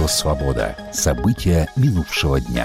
Радио «Свобода». События минувшего дня.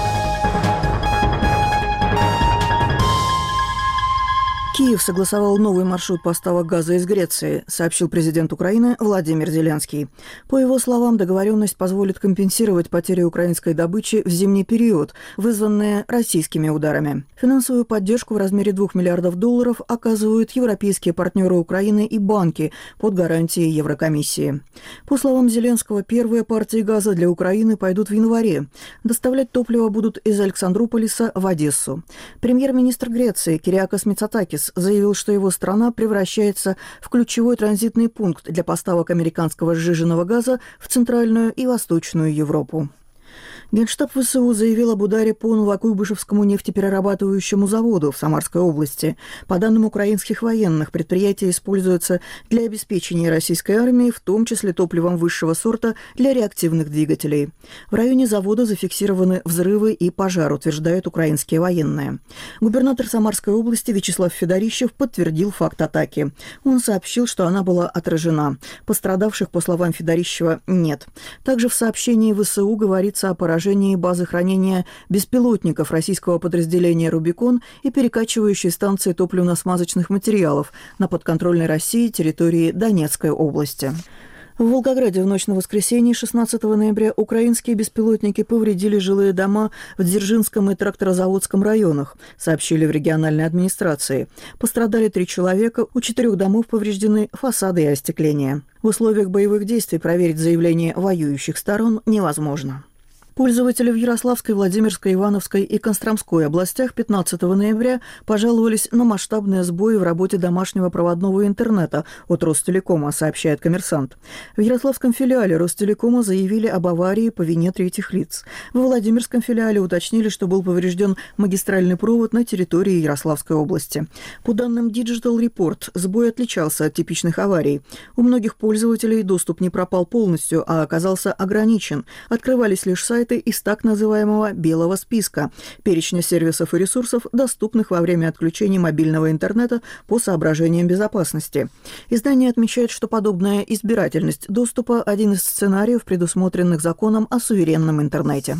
Киев согласовал новый маршрут поставок газа из Греции, сообщил президент Украины Владимир Зеленский. По его словам, договоренность позволит компенсировать потери украинской добычи в зимний период, вызванные российскими ударами. Финансовую поддержку в размере $2 миллиардов оказывают европейские партнеры Украины и банки под гарантией Еврокомиссии. По словам Зеленского, первые партии газа для Украины пойдут в январе. Доставлять топливо будут из Александрополиса в Одессу. Премьер-министр Греции Кириакос Мицотакис заявил, что его страна превращается в ключевой транзитный пункт для поставок американского сжиженного газа в Центральную и Восточную Европу. Генштаб ВСУ заявил об ударе по Новокуйбышевскому нефтеперерабатывающему заводу в Самарской области. По данным украинских военных, предприятие используется для обеспечения российской армии, в том числе топливом высшего сорта для реактивных двигателей. В районе завода зафиксированы взрывы и пожар, утверждают украинские военные. Губернатор Самарской области Вячеслав Федорищев подтвердил факт атаки. Он сообщил, что она была отражена. Пострадавших, по словам Федорищева, нет. Также в сообщении ВСУ говорится о поражении базы хранения беспилотников российского подразделения «Рубикон» и перекачивающей станции топливно-смазочных материалов на подконтрольной России территории Донецкой области. В Волгограде в ночь на воскресенье 16 ноября украинские беспилотники повредили жилые дома в Дзержинском и Тракторозаводском районах, сообщили в региональной администрации. Пострадали 3 человека, у 4 домов повреждены фасады и остекление. В условиях боевых действий проверить заявления воюющих сторон невозможно. Пользователи в Ярославской, Владимирской, Ивановской и Костромской областях 15 ноября пожаловались на масштабные сбои в работе домашнего проводного интернета от Ростелекома, сообщает «Коммерсант». В Ярославском филиале Ростелекома заявили об аварии по вине третьих лиц. В Владимирском филиале уточнили, что был поврежден магистральный провод на территории Ярославской области. По данным Digital Report, сбой отличался от типичных аварий. У многих пользователей доступ не пропал полностью, а оказался ограничен. Открывались лишь сайты из так называемого «белого списка» – перечня сервисов и ресурсов, доступных во время отключения мобильного интернета по соображениям безопасности. Издание отмечает, что подобная избирательность доступа – один из сценариев, предусмотренных законом о суверенном интернете.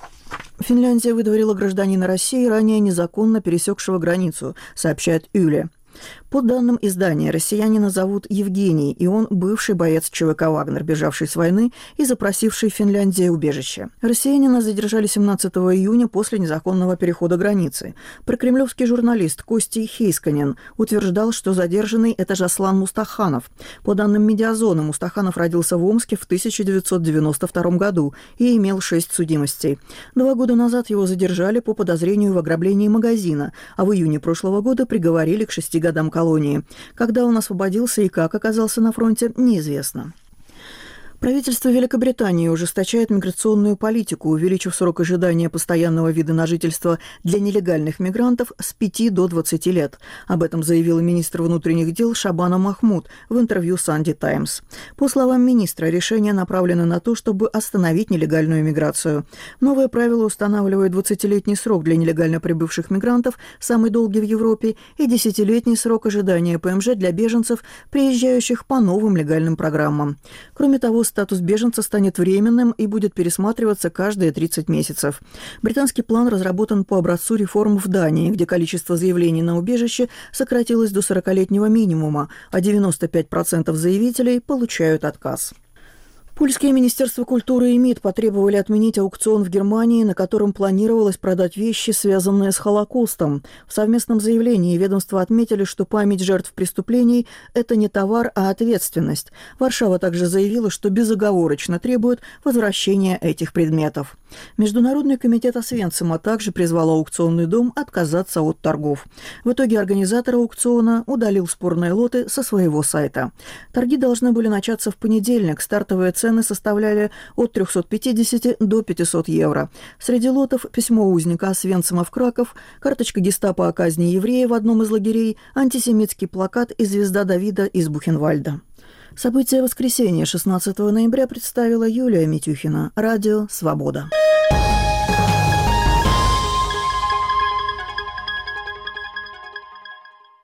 Финляндия выдворила гражданина России, ранее незаконно пересекшего границу, сообщает Юле. По данным издания, россиянина зовут Евгений, и он бывший боец ЧВК «Вагнер», бежавший с войны и запросивший в Финляндии убежище. Россиянина задержали 17 июня после незаконного перехода границы. Прокремлевский журналист Костя Хейсканен утверждал, что задержанный – это Жаслан Мустаханов. По данным «Медиазона», Мустаханов родился в Омске в 1992 году и имел 6 судимостей. 2 года назад его задержали по подозрению в ограблении магазина, а в июне прошлого года приговорили к 6 годам колонии. Когда он освободился и как оказался на фронте, неизвестно. Правительство Великобритании ужесточает миграционную политику, увеличив срок ожидания постоянного вида на жительство для нелегальных мигрантов с 5 до 20 лет. Об этом заявил министр внутренних дел Шабана Махмуд в интервью Sunday Times. По словам министра, решение направлено на то, чтобы остановить нелегальную миграцию. Новое правило устанавливает 20-летний срок для нелегально прибывших мигрантов, самый долгий в Европе, и 10-летний срок ожидания ПМЖ для беженцев, приезжающих по новым легальным программам. Кроме того, статус беженца станет временным и будет пересматриваться каждые 30 месяцев. Британский план разработан по образцу реформ в Дании, где количество заявлений на убежище сократилось до 40-летнего минимума, а 95% заявителей получают отказ. Польские министерства культуры и МИД потребовали отменить аукцион в Германии, на котором планировалось продать вещи, связанные с Холокостом. В совместном заявлении ведомства отметили, что память жертв преступлений – это не товар, а ответственность. Варшава также заявила, что безоговорочно требует возвращения этих предметов. Международный комитет Освенцима также призвал аукционный дом отказаться от торгов. В итоге организатор аукциона удалил спорные лоты со своего сайта. Торги должны были начаться в понедельник. Стартовые цены составляли от 350 до 500 евро. Среди лотов письмо узника Освенцима в Краков, карточка гестапо о казни еврея в одном из лагерей, антисемитский плакат и звезда Давида из Бухенвальда. События воскресенья 16 ноября представила Юлия Митюхина. Радио «Свобода».